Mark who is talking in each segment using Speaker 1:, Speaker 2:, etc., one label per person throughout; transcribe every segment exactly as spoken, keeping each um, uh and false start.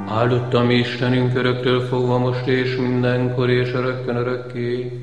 Speaker 1: Áldottam Istenünk öröktől fogva most és mindenkor és örökkön örökké.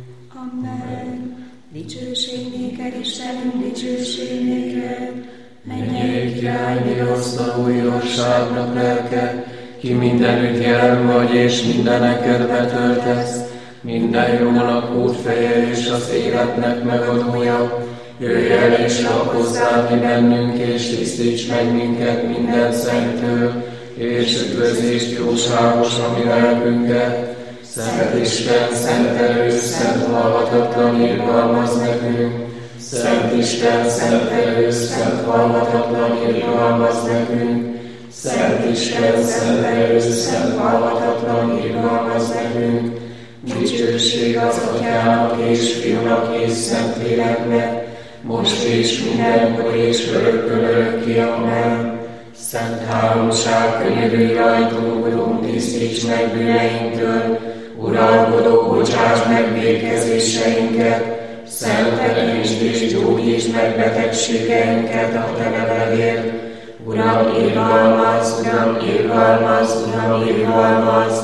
Speaker 2: Amen. Dicsőség néked, Istenünk, dicsőség néked. Mennyei király, vigasztaló igazságnak lelke, ki mindenütt jelen vagy és mindeneket betöltesz. Minden jónak útfeje és az életnek megadója. Jöjj el és lakozzál mi bennünk, és tisztíts meg minket minden szenttől, és üdvözlést jóságos a mi lelkünket. Szent Isten, szent erős, szent halhatatlan, irgalmaz nekünk. Szent Isten, szent erős, szent halhatatlan, irgalmaz nekünk. Szent Isten, szent erős, szent halhatatlan, irgalmaz nekünk. Dicsőség az Atyának és Fiúnak és Szentléleknek, most és mindenkor és örökkön örökké. Amen. Szent háromság, könyörülj rajtunk, Urunk, tisztíts meg bűneinktől, uralkodó, bocsáss meg vétkezéseinket, szenteljesd és gyógyítsd meg betegségeinket a Te nevedért. Uram, irgalmaz, Uram, irgalmaz, Uram, irgalmaz.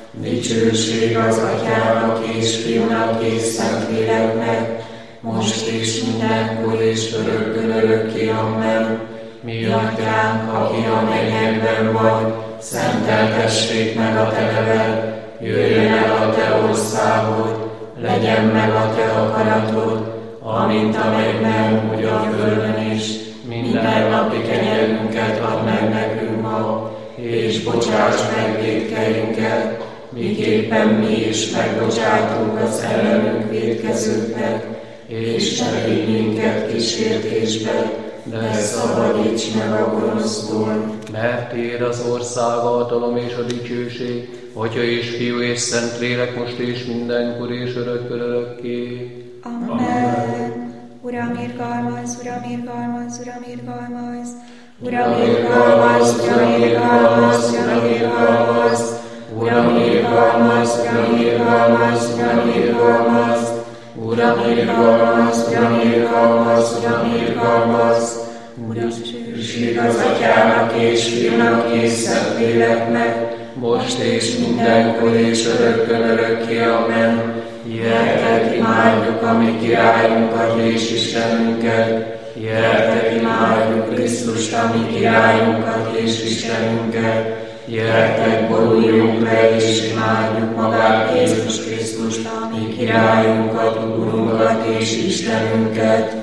Speaker 2: Dicsőség az Atyának és Fiúnak és Szentléleknek, most és mindenkor és örökkön örökké. Amen. Mi Atyánk, aki a mennyekben vagy, szenteltessék meg a Te neved, jöjjön el a Te országod, legyen meg a Te akaratod, amint a mennyben, úgy a földön is. Minden napi kenyerünket add meg nekünk ma, és bocsáss meg vétkeinket, miképpen mi is megbocsátunk az ellenünk vétkezőknek, és ne vigy minket kísértésbe, de szabadíts meg a gonosztól.
Speaker 1: Mert Tiéd az ország, a hatalom és a dicsőség, Atya és Fiú és Szentlélek, most és mindenkor és örökkön örökké.
Speaker 2: Amen. Uram, irgalmaz, Uram, irgalmaz, Uram, irgalmaz. Uram, irgalmaz, Uram, irgalmaz, Uram, irgalmaz. Uram, irgalmaz, Uram, irgalmaz, Uram, irgalmaz. Uram, irgalmaz, Uram, irgalmaz, Uram, irgalmaz. Dicsőség az Atyának és Fiúnak és Szentléleknek, most és mindenkor és örökkön örökké. Amen. Gyertek, imádjuk a mi királyunkat és Istenünket. Gyertek, imádjuk Krisztust, a mi királyunkat és Istenünket. Gyertek, boruljunk le és imádjuk magát Jézus Krisztust, a mi királyunkat, Urunkat és Istenünket.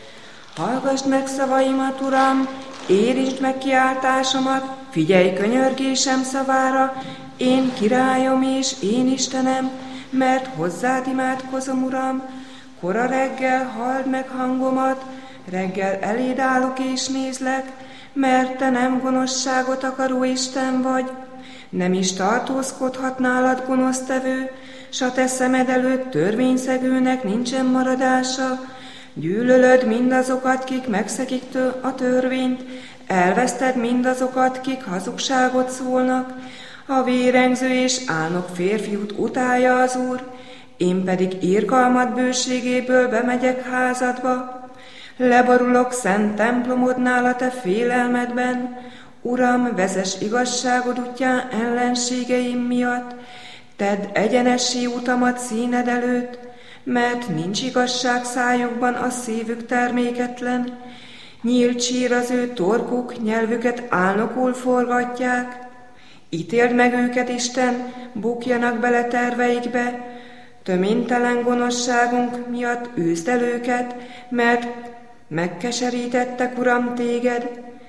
Speaker 3: Hallgasd meg szavaimat, Uram, érintsd meg kiáltásomat, figyelj könyörgésem szavára, én királyom és én Istenem, mert hozzád imádkozom, Uram. Kora reggel halld meg hangomat, reggel eléd állok és nézlek, mert Te nem gonoszságot akaró Isten vagy, nem is tartózkodhat nálad gonosztevő, s a Te szemed előtt törvényszegőnek nincsen maradása. Gyűlölöd mindazokat, kik megszegik a törvényt, elveszted mindazokat, kik hazugságot szólnak. A vérengző és álnok férfiút utálja az Úr, én pedig irgalmad bőségéből bemegyek házadba. Leborulok szent templomodnál a Te félelmedben, Uram, vezess igazságod útján ellenségeim miatt, tedd egyenessé utamat színed előtt, mert nincs igazság szájukban, a szívük terméketlen. Nyílt sír az ő torkuk, nyelvüket álnokul forgatják. Ítéld meg őket, Isten, bukjanak bele terveikbe, töménytelen gonoszságunk miatt űzd el őket, mert megkeserítettek, Uram, Téged,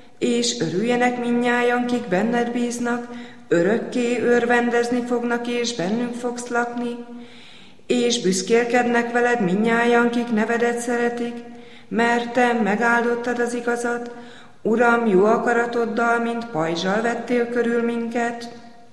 Speaker 3: és örüljenek mindnyájan, kik benned bíznak, örökké örvendezni fognak, és bennünk fogsz lakni, és büszkélkednek veled mindnyájan, kik nevedet szeretik, mert Te megáldottad az igazat, Uram, jó akaratoddal, mint pajzsal vettél körül minket.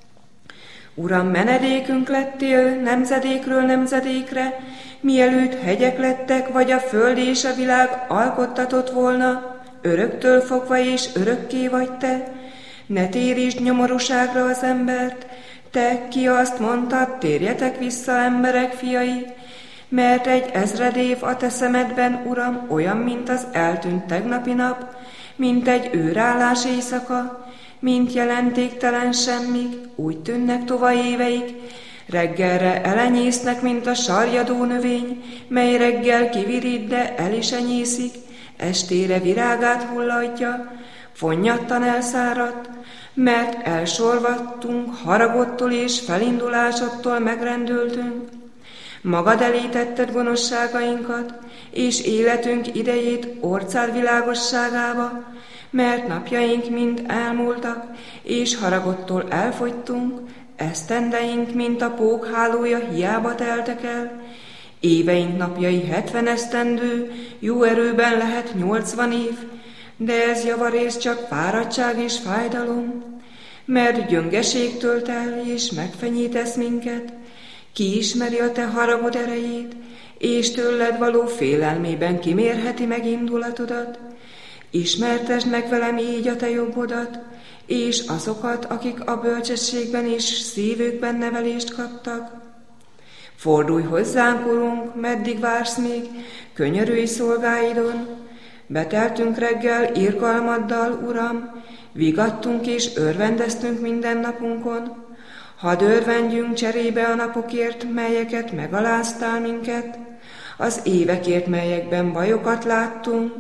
Speaker 3: Uram, menedékünk lettél nemzedékről nemzedékre, mielőtt hegyek lettek, vagy a föld és a világ alkottatott volna, öröktől fogva és örökké vagy Te. Ne térítsd nyomorúságra az embert, Te, ki azt mondtad, térjetek vissza, emberek fiai, mert egy ezred év a Te szemedben, Uram, olyan, mint az eltűnt tegnapi nap, mint egy őrállás éjszaka. mint jelentéktelen semmik, úgy tűnnek tova éveik, reggelre elenyésznek, mint a sarjadó növény, mely reggel kivirít, de el is enyészik, estére virágát hullatja, fonnyattan elszáradt, mert elsorvadtunk, haragottól és felindulásodtól megrendültünk. Magad elé tetted gonoszságainkat, és életünk idejét orcád világosságába, mert napjaink mind elmúltak, és haragottól elfogytunk, esztendeink, mint a pók hálója, hiába teltek el. Éveink napjai hetven esztendő, jó erőben lehet nyolcvan év, de ez javarészt csak fáradtság és fájdalom, mert gyöngeség tölt el, és megfenyítesz minket. Ki ismeri a te haragod erejét, és tőled való félelmében kimérheti meg indulatodat? Ismertesd meg velem így a te jobbodat, és azokat, akik a bölcsességben és szívükben nevelést kaptak. Fordulj hozzánk, Urunk, meddig vársz még, könyörülj szolgáidon. Beteltünk reggel irgalmaddal, Uram, vigadtunk és örvendeztünk minden napunkon. Hadd örvendjünk cserébe a napokért, melyeket megaláztál minket, az évekért, melyekben bajokat láttunk,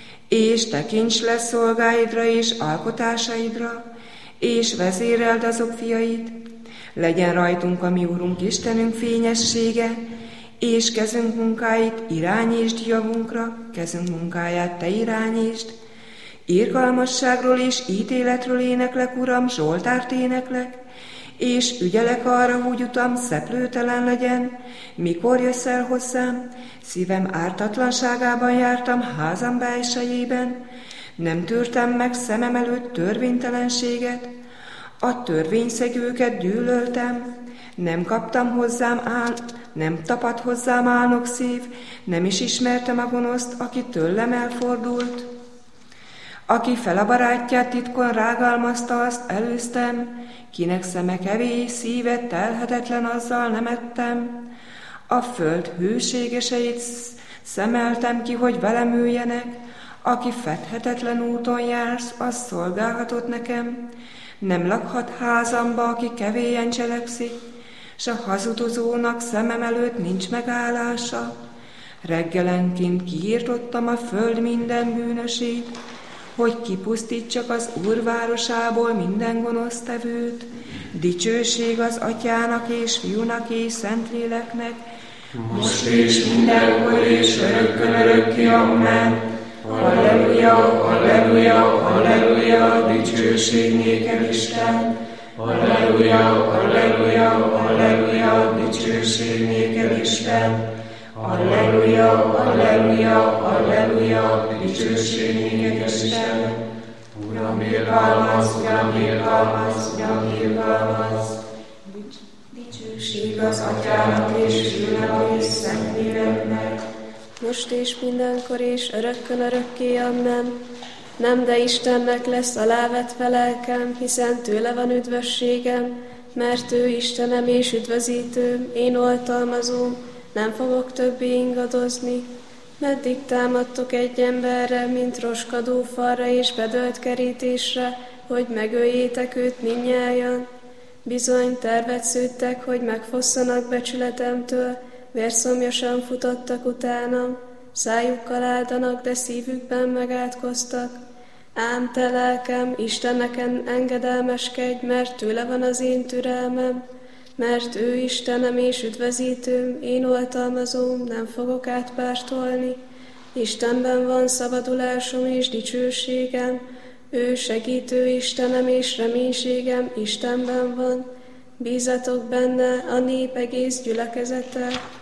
Speaker 3: és tekints le szolgáidra és alkotásaidra, és vezéreld azok fiait. Legyen rajtunk a mi Urunk Istenünk fényessége, és kezünk munkáit irányítsd javunkra, kezünk munkáját te irányítsd. Irgalmasságról és ítéletről éneklek, Uram, Zsoltárt éneklek, és ügyelek arra, hogy utam szeplőtelen legyen, mikor jössz el hozzám. Szívem ártatlanságában jártam házam belsejében, nem tűrtem meg szemem előtt törvénytelenséget, a törvényszegőket gyűlöltem, nem kaptam hozzám áll, nem tapadt hozzám álnok szív, nem is ismertem a gonoszt, aki tőlem elfordult. Aki fel a barátját titkon rágalmazta, azt előztem, kinek szeme kevés, szíve telhetetlen, azzal nem ettem. A föld hűségeseit szemeltem ki, hogy velem üljenek, aki fedhetetlen úton jársz, az szolgálhatott nekem. Nem lakhat házamba, aki kevélyen cselekszik, s a hazudozónak szemem előtt nincs megállása. Reggelenként kiírtottam a föld minden bűnösét, hogy kipusztítsak az Úr városából minden gonosztevőt. Dicsőség az Atyának és Fiúnak és Szentléleknek,
Speaker 2: most és mindenkor és örökkön örökké, amen. Halleluja, halleluja, halleluja, dicsőség néked, Isten. Halleluja, halleluja, halleluja, dicsőség néked, Isten. Halleluja, halleluja, halleluja, dicsőség néked, Isten. Uram, irgalmaz, Uram, irgalmaz, Uram, irgalmaz. Dicsőség az Atyának és Fiúnak és Szentléleknek,
Speaker 4: most és mindenkor és örökkön örökké, amen. Nem, de Istennek lesz alávetve lelkem, hiszen tőle van üdvösségem, mert ő Istenem és üdvözítőm, én oltalmazóm, nem fogok többé ingadozni. Meddig támadtok egy emberre, mint roskadó falra és bedölt kerítésre, hogy megöljétek őt mindnyájan? Bizony tervet szőttek, hogy megfosszanak becsületemtől, vérszomjasan futottak utánam, szájukkal áldanak, de szívükben megátkoztak. Ám te lelkem, Istennek engedelmeskedj, mert tőle van az én türelmem, mert ő Istenem és üdvözítőm, én oltalmazóm, nem fogok átpártolni. Istenben van szabadulásom és dicsőségem, ő segítő Istenem és reménységem, Istenben van. Bízatok benne, a nép egész gyülekezete.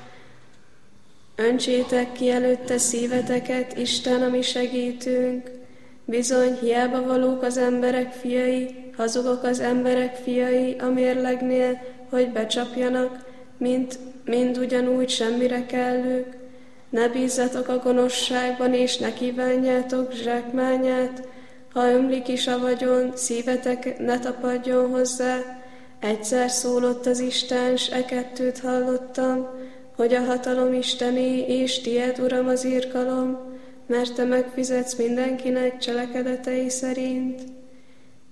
Speaker 4: Öntsétek ki előtte szíveteket, Isten, a mi segítőnk. Bizony, hiába valók az emberek fiai, hazugok az emberek fiai a mérlegnél, hogy becsapjanak, mint, mind ugyanúgy semmire kellők. Ne bízzatok a gonoszságban, és ne kívánjátok zsákmányát. Ha ömlik is a vagyon, szívetek ne tapadjon hozzá. Egyszer szólott az Isten, s e kettőt hallottam, hogy a hatalom Istené, és tied, Uram, az irgalom, mert te megfizetsz mindenkinek cselekedetei szerint.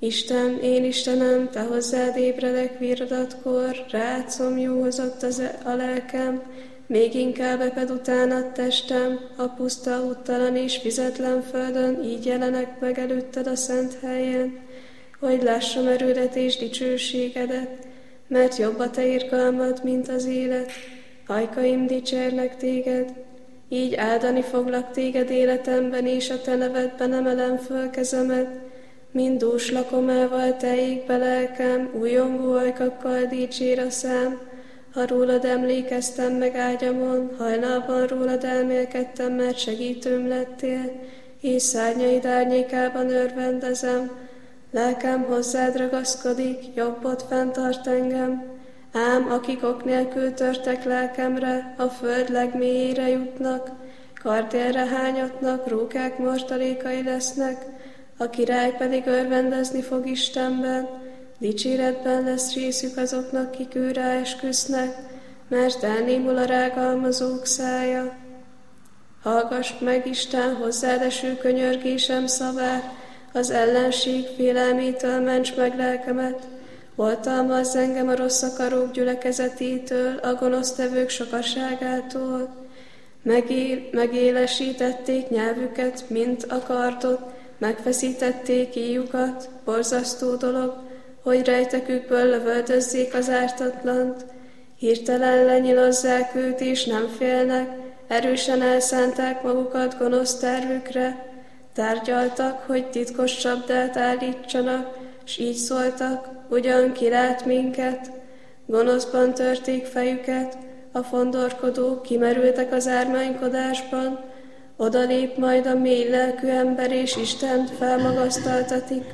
Speaker 4: Isten, én Istenem, te hozzád ébredek virradatkor, rád szomjúhozott az a lelkem, még inkább eped utánad testem, a puszta, úttalan és fizetlen földön, így jelenek meg előtted a szent helyen, hogy lássam erődet és dicsőségedet, mert jobb a te irgalmad, mint az élet, ajkaim dicsérnek téged, így áldani foglak téged életemben, és a te nevedben emelem föl kezemet, mind dús lakomával teljék be lelkem, újongó ajkakkal dicsér a szám. Ha rólad emlékeztem meg ágyamon, hajnalban rólad elmélkedtem, mert segítőm lettél, és szárnyaid árnyékában örvendezem. Lelkem hozzád ragaszkodik, jobbot fenntart engem, ám akik ok nélkül törtek lelkemre, a föld legmélyére jutnak, kardélre hányatnak, rókák mortalékai lesznek, a király pedig örvendezni fog Istenben, dicséretben lesz részük azoknak, kik őrá esküsznek, mert elnémul a rágalmazók szája. Hallgass meg, Isten, hozzád eső könyörgésem szavát, az ellenség félelmétől ments meg lelkemet, oltalmazz engem a rossz akarók gyülekezetétől, a gonosztevők sokaságától. Megé- megélesítették nyelvüket, mint a kardot, megfeszítették íjukat, borzasztó dolog, hogy rejtekükből lövöldözzék az ártatlant. Hirtelen lenyilozzák őt, és nem félnek, erősen elszánták magukat gonosz tervükre. Tárgyaltak, hogy titkos csapdát állítsanak, s így szóltak, ugyan kilát minket. Gonoszban törték fejüket, a fondorkodók kimerültek az ármánykodásban, odalép majd a mély lelkű ember, és Istent felmagasztaltatik.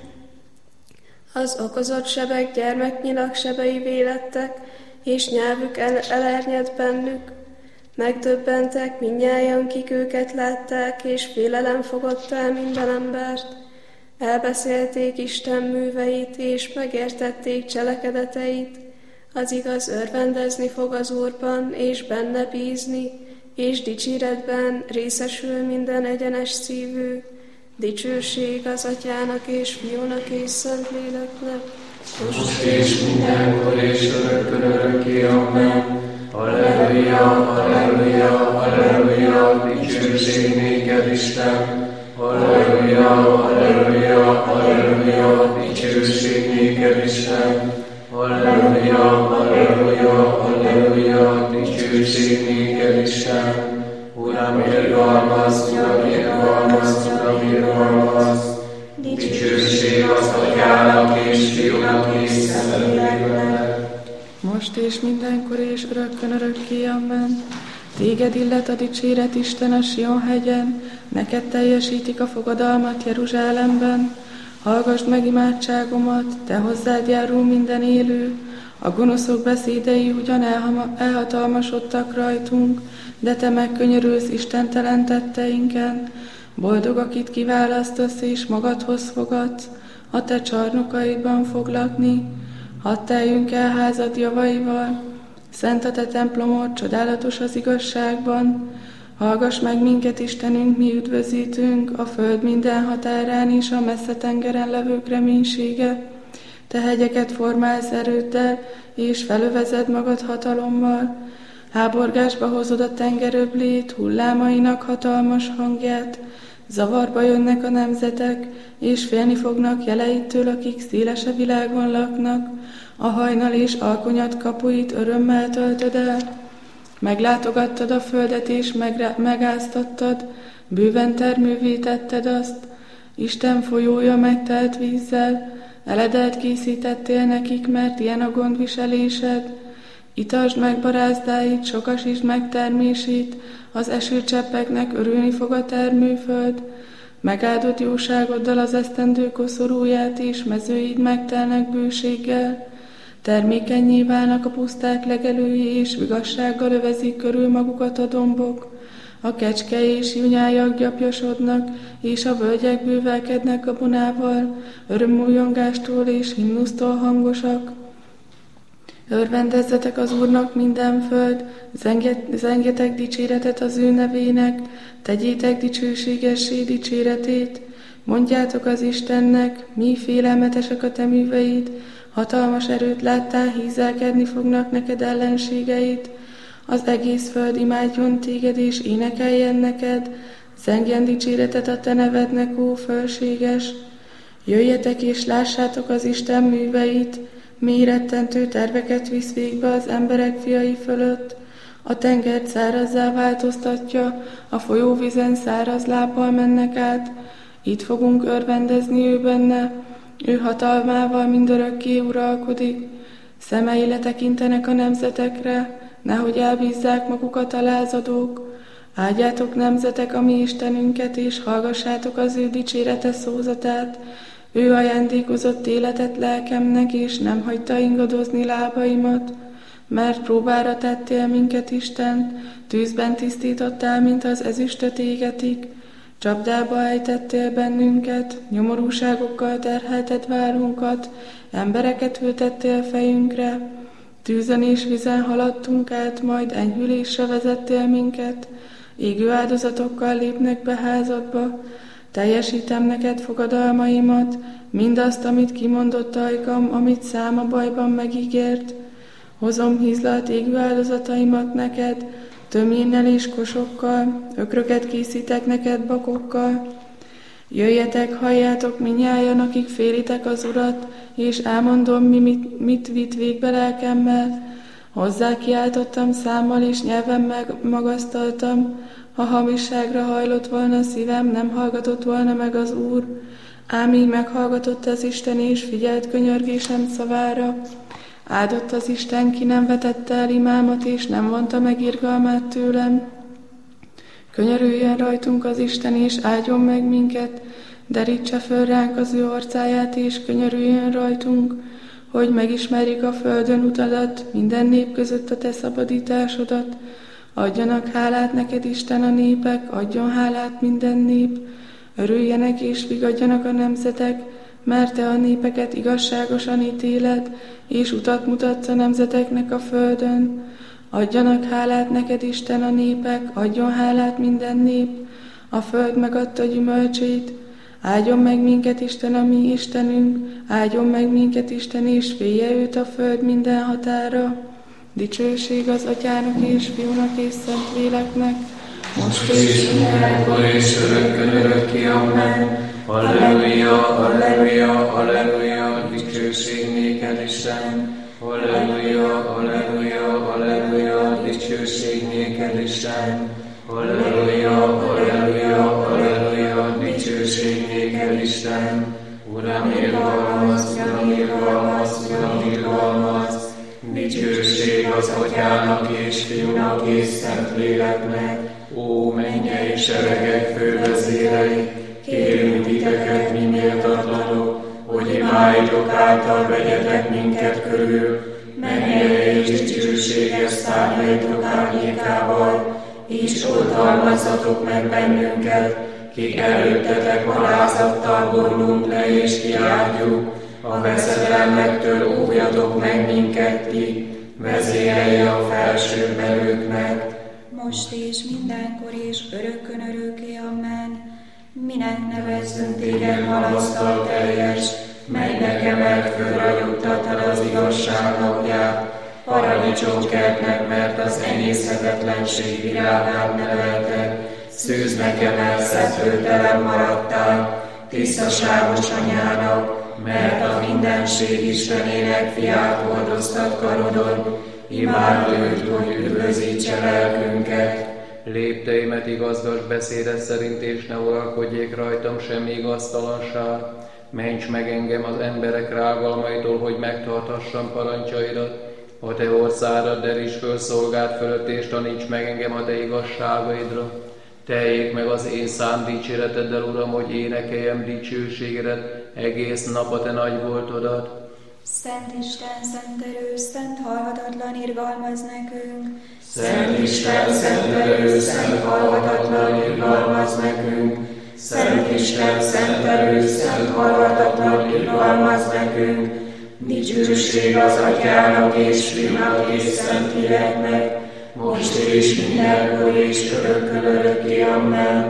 Speaker 4: Az okozott sebek gyermeknyilag sebei vélettek, és nyelvük el- elernyed bennük. Megdöbbentek mindnyájan, kik őket látták, és félelem fogott el minden embert. Elbeszélték Isten műveit, és megértették cselekedeteit. Az igaz örvendezni fog az Úrban, és benne bízni, és dicséretben részesül minden egyenes szívű. Dicsőség az Atyának és Fiúnak és Szentléleknek,
Speaker 1: most és mindenkor és örökkön örökké, amen. Halleluja, halleluja, halleluja, dicsőség néked, Isten. Halleluja, halleluja, halleluja, dicsőség néked, Isten. Halleluja, halleluja, halleluja, dicsőség néked, Isten. Uram, irgalmaz, Uram, irgalmaz, Uram, irgalmaz. Dicsőség az Atyának és Fiúnak és Szentléleknek.
Speaker 5: Most és mindenkor és örökkön örökké, amen. Téged illet a dicséret, Isten, a Sion hegyen, neked teljesítik a fogadalmat Jeruzsálemben. Hallgasd meg imádságomat, te hozzád járul minden élő. A gonoszok beszédei ugyan elhama, elhatalmasodtak rajtunk, de te megkönyörülsz istentelen tetteinken. Boldog, akit kiválasztasz és magadhoz fogadsz, a te csarnokaidban fog lakni. Hadd teljünk el házad javaival, szent a te templomod, csodálatos az igazságban. Hallgass meg minket, Istenünk, mi üdvözítünk, a föld minden határán és a messze tengeren levők reménysége. Te hegyeket formálsz erőddel, és felövezed magad hatalommal. Háborgásba hozod a tengeröblét, hullámainak hatalmas hangját. Zavarba jönnek a nemzetek, és félni fognak jeleitől, akik szélesebb világon laknak. A hajnal és alkonyat kapuit örömmel töltöd el. Meglátogattad a földet, és megre- megáztattad, bőven termővé tetted azt. Isten folyója megtelt vízzel, eledelt készítettél nekik, mert ilyen a gondviselésed. Itasd meg barázdáit, sokasítsd meg termését, az esőcseppeknek örülni fog a termőföld. Megáldott jóságoddal az esztendő koszorúját, és mezőid megtelnek bőséggel. Termékennyé válnak a puszták legelői, és vigassággal övezik körül magukat a dombok. A kecske és junyájak gyapjosodnak, és a völgyek bővelkednek gabonával, örömújongástól és himnusztól hangosak. Örvendezzetek az Úrnak minden föld, zengetek dicséretet az ő nevének, tegyétek dicsőségessé dicséretét, Mondjátok az Istennek, mi félelmetesek a te műveid, hatalmas erőt láttál, hízelkedni fognak neked ellenségeid. Az egész föld imádjon téged és énekeljen neked, zengjen dicséretet a te nevednek, ó fölséges. Jöjjetek és lássátok az Isten műveit, mély rettentő terveket visz végbe az emberek fiai fölött. A tengert szárazzá változtatja, a folyóvízen száraz lábbal mennek át. Itt fogunk örvendezni ő benne, ő hatalmával mindörökké uralkodik. Szemei letekintenek a nemzetekre, nehogy elbízzák magukat a lázadók. Áldjátok nemzetek a mi Istenünket, és hallgassátok az ő dicsérete szózatát. Ő ajándékozott életet lelkemnek, és nem hagyta ingadozni lábaimat. Mert próbára tettél minket, Isten, tűzben tisztítottál, mint az ezüstöt égetik. Csapdába ejtettél bennünket, nyomorúságokkal terhelted várunkat, embereket ültettél fejünkre. Tűzön és vizen haladtunk át, majd enyhülésre vezettél minket. Égő áldozatokkal lépnek be házadba. Teljesítem neked fogadalmaimat, mindazt, amit kimondott ajkam, amit száma bajban megígért. Hozom hízlalt égő áldozataimat neked, töménnel és kosokkal, ökröket készítek neked bakokkal. Jöjjetek, halljátok minnyájan, akik félitek az Urat, és elmondom, mi mit, mit vitt végbe lelkemmel. Hozzá kiáltottam számmal, és nyelven megmagasztaltam. Ha hamisságra hajlott volna szívem, nem hallgatott volna meg az Úr. Ám így meghallgatott az Isten, és figyelt könyörgésem szavára. Áldott az Isten, ki nem vetette el imámat, és nem vonta meg irgalmát tőlem. Könyörüljön rajtunk az Isten, és áldjon meg minket, derítse föl ránk az ő orcáját, és könyörüljön rajtunk, hogy megismerjük a földön utadat, minden nép között a te szabadításodat. Adjanak hálát neked, Isten, a népek, adjon hálát minden nép. Örüljenek és vigadjanak a nemzetek, mert te a népeket igazságosan ítéled, és utat mutatsz a nemzeteknek a földön. Adjanak hálát neked, Isten, a népek, adjon hálát minden nép. A föld megadta gyümölcsét. Áldjon meg minket, Isten, a mi Istenünk, áldjon meg minket, Isten, és félje őt a föld minden határa. Dicsőség az Atyának és Fiúnak és Szentléleknek,
Speaker 1: most és mindenkor és örökkön örökké, amen. Halleluja, halleluja, halleluja, dicsőség néked, Isten. Halleluja, halleluja, halleluja, dicsőség néked, Isten. Halleluja, halleluja, halleluja, dicsőség néked, Isten. Uram, irgalmaz, Uram, irgalmaz, Uram, irgalmaz. Dicsőség az Atyának és Fiúnak és Szentléleknek. Ó, mennyei seregek fővezérei, kérünk titeket, mi méltatlanok, hogy imáitok által vegyetek minket körül, mennyei és dicsőséges szárnyaitok árnyékával, és oltalmazzatok meg bennünket, kik előttetek alázattal borulunk le és kiáltjuk, a veszedelmektől óvjatok meg minket ti, vezérei a felső belőknek.
Speaker 2: Most és mindenkor és örökkön örökké, amen. Minek nevezzünk téged halasztal teljes, melynek emelt föl ragyogtattad az igazság napját, paradicsomkertnek, mert az emészhetetlenség virágát nevelted, szűznek emelt szeplőtelen maradtál, tisztaságos anyának, mert a mindenség Istenének fiát hordoztad karodon, imád őt, hogy üdvözítse lelkünket.
Speaker 1: Lépteimet igazgass beszédet szerint, és ne uralkodjék rajtam semmi igaztalanság. Ments meg engem az emberek rágalmaitól, hogy megtartassam parancsaidat. A te orszárad deríts föl szolgád fölött, és taníts meg engem a te igazságaidra. Teljék meg az én szám dicséreteddel, Uram, hogy énekeljem dicsőségedet egész nap a te nagy voltodat.
Speaker 2: Szent Isten, szent erő, szent halhatatlan, irgalmaz nekünk.
Speaker 1: Szent Isten, szent erő, szent halhatatlan, irgalmaz nekünk. Szent Isten, szent erő, szent halhatatlan, irgalmaz nekünk. Dicsőség az Atyának és Fiúnak és Szentléleknek, most és mindenkor és örökkön örökké, amen.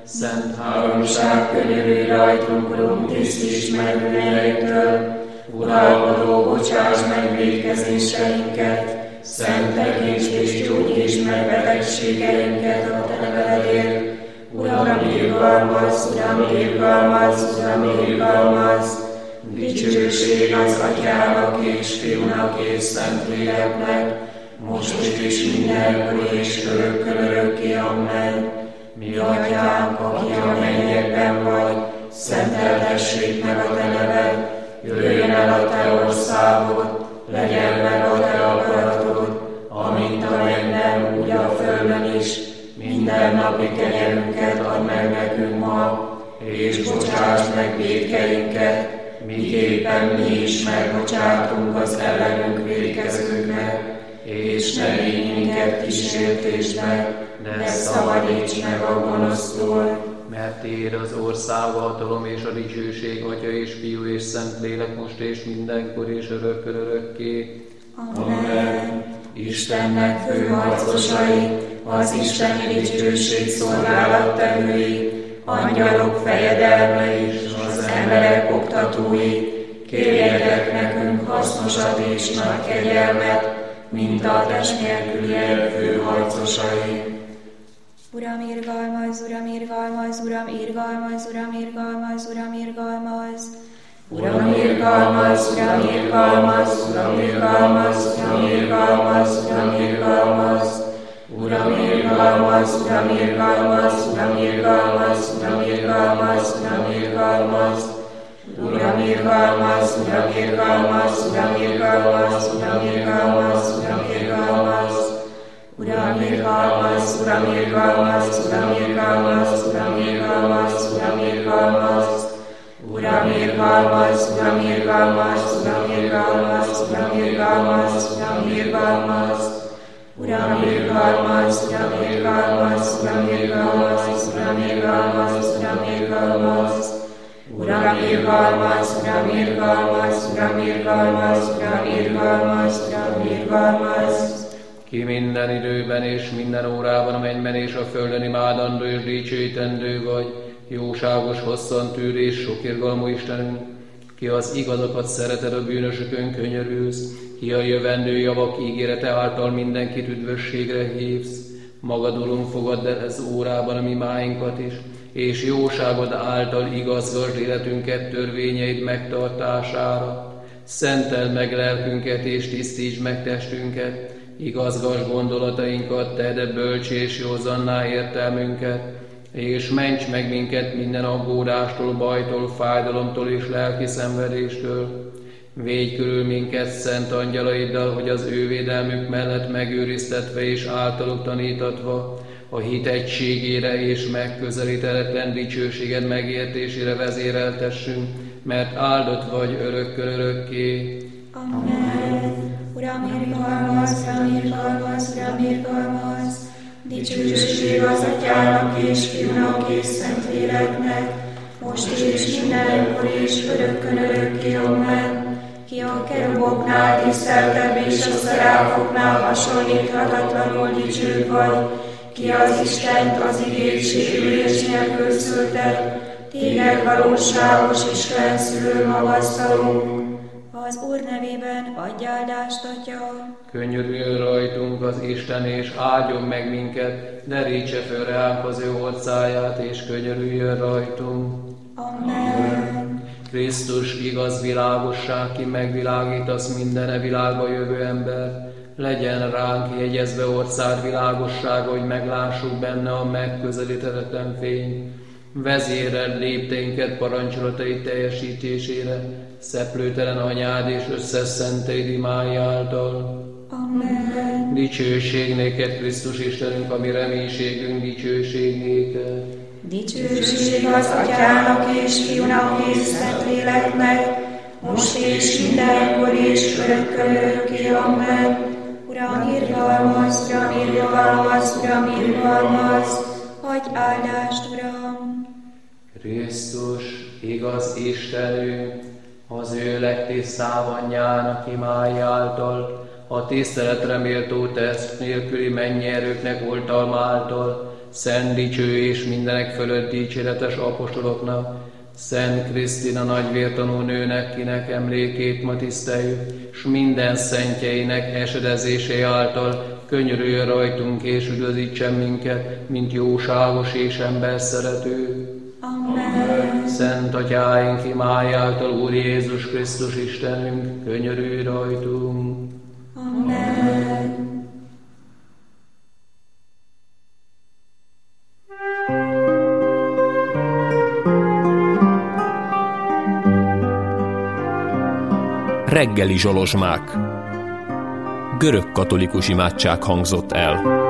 Speaker 1: Szent
Speaker 2: háromság könyörülj rajtunk, Urunk, tisztíts meg bűneinktől, uralkodó, bocsáss meg vétkezéseinket, szentelítsd és gyógyítsd meg betegségeinket a te nevedért. Uram, irgalmaz, Uram, irgalmaz, Uram, irgalmaz, dicsőség az Atyának és Fiúnak és Szentléleknek, most is mindenkor és örökkön örökké, amen. Mi Atyánk, aki a mennyekben vagy, szenteltessék meg a te neved, jöjjön el a te országod, legyen meg a te akaratod, amint a mennyben, úgy a földön is. Minden napi kenyerünket add meg nekünk ma, és bocsáss meg vétkeinket, miképpen mi is megbocsátunk az ellenünk vétkezőknek, és ne vigy minket kísértésbe, de szabadíts meg a gonosztól.
Speaker 1: Mert tiéd az ország, a hatalom és a dicsőség, Atya és Fiú és Szentlélek, most és mindenkor és örökkön örökké.
Speaker 2: Amen. Istennek főharcosai, az isteni dicsőség szolgálattevői, angyalok fejedelme és az emberek oktatói, kérjetek nekünk hasznosat és nagy kegyelmet, mint a test nélküliek főharcosai.
Speaker 6: Uram, irgalmaz, Uram, irgalmaz, Uram, irgalmaz, Uram, irgalmaz, Uram, irgalmaz.
Speaker 2: Uram, irgalmaz, Uram, irgalmaz, Uram, irgalmaz, Uram, irgalmaz, Uram, irgalmaz. Uram, irgalmaz, Uram, irgalmaz, Uram, irgalmaz, Uram, irgalmaz, Uram, irgalmaz. Uram, irgalmaz, Uram, irgalmaz, Uram, irgalmaz, Uram, irgalmaz, Uram, irgalmaz. Uram, irgalmaz, Uram, irgalmaz, Uram, irgalmaz, Uram, irgalmaz, Uram, irgalmaz. Uram, irgalmaz, Uram, irgalmaz, Uram, irgalmaz, Uram, irgalmaz, Uram, irgalmaz. Uram, irgalmaz, Uram, irgalmaz, Uram, irgalmaz, Uram, irgalmaz, Uram, irgalmaz. Uram, irgalmaz, Uram, irgalmaz, Uram, irgalmaz, Uram, irgalmaz, Uram, irgalmaz.
Speaker 1: Ki minden időben és minden órában a mennyben és a földön imádandó és dicsőítendő vagy, jóságos, hosszantűr és sok irgalmú Istenünk, ki az igazakat szereted, a bűnösökön könyörülsz, ki a jövendő javak ígérete által mindenkit üdvösségre hívsz. Magadulunk fogadd el ez órában a mi máinkat is, és jóságod által igazgasd életünket törvényeid megtartására. Szenteld meg lelkünket és tisztítsd meg testünket, igazgasd gondolatainkat, tedd bölcs és józanná értelmünket, és ments meg minket minden aggódástól, bajtól, fájdalomtól és lelki szenvedéstől. Védj körül minket szent angyalaiddal, hogy az ő védelmük mellett megőriztetve és általuk tanítatva a hit egységére és megközelíthetetlen dicsőséged megértésére vezéreltessünk, mert áldott vagy örökkön örökké.
Speaker 6: Amen. Uram, irgalmaz, Uram, irgalmaz, Uram, irgalmaz.
Speaker 2: Dicsőség az Atyának és Fiúnak és Szentléleknek, most és mindenkor és örökkön örökké, amen. Ki a keruboknál tiszteltebb és a szeráfoknál hasonlíthatatlanul dicső vagy, ki az Istent az igét sérülés nélkül szülted, téged valóságos Isten szülő magasztalunk.
Speaker 6: Az Úr nevében adj áldást, Atya.
Speaker 1: Könyörüljön rajtunk az Isten, és áldjon meg minket, derítse föl ránk az ő orcáját, és könyörüljön rajtunk.
Speaker 6: Amen.
Speaker 1: Krisztus igaz világosság, ki megvilágítasz minden e világba jövő ember, legyen ránk jegyezve orcád világossága, hogy meglássuk benne a megközelíthetetlen fény. Vezéreld lépteinket parancsolatai teljesítésére, szeplőtelen anyád és összes szenteid imái által.
Speaker 6: Amen.
Speaker 1: Dicsőség néked, Krisztus Istenünk, a mi reménységünk, dicsőség néked.
Speaker 2: Dicsőség az Atyának és Fiúnak és Szentléleknek, most és mindenkor és örökkön örökké, amen.
Speaker 6: Uram, irgalmaz, Uram, irgalmaz, Uram, irgalmaz, adj áldást, Uram.
Speaker 1: Krisztus, igaz Istenünk, az ő legtisztább anyjának imái által, a tiszteletre méltó teszt nélküli mennyi erőknek oltalma által, szent dicső és mindenek fölött dicséretes apostoloknak, Szent Krisztina nagyvértanú nőnek, kinek emlékét ma tiszteljük, s minden szentjeinek esedezése által könyörüljön rajtunk és üdvözítsen minket, mint jóságos és ember szerető.
Speaker 6: Amen.
Speaker 1: Szent Atyáink imája által Úr Jézus Krisztus Istenünk, könyörülj rajtunk.
Speaker 6: Amen.
Speaker 7: Reggeli zsolozsmák. Görög katolikus imádság hangzott el.